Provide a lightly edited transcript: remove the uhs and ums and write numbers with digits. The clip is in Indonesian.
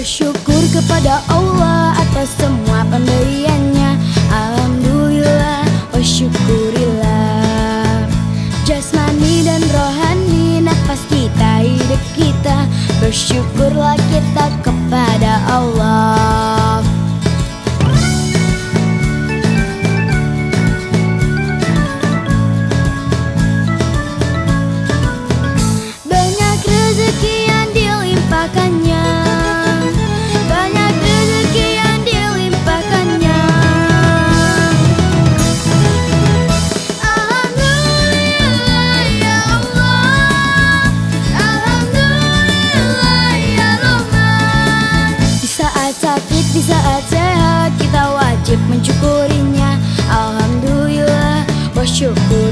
Bersyukur kepada Allah atas semua pemberiannya. Alhamdulillah wa syukurillah. Jasmani dan rohani, nafas kita, hidup kita, bersyukurlah kita kepada Allah. Banyak rezeki yang dilimpahkannya, banyak rezeki yang dilimpahkannya. Alhamdulillah ya Allah, alhamdulillah ya Rahman. Di saat sakit, di saat sehat, kita wajib mensyukurinya. Alhamdulillah wa syukur.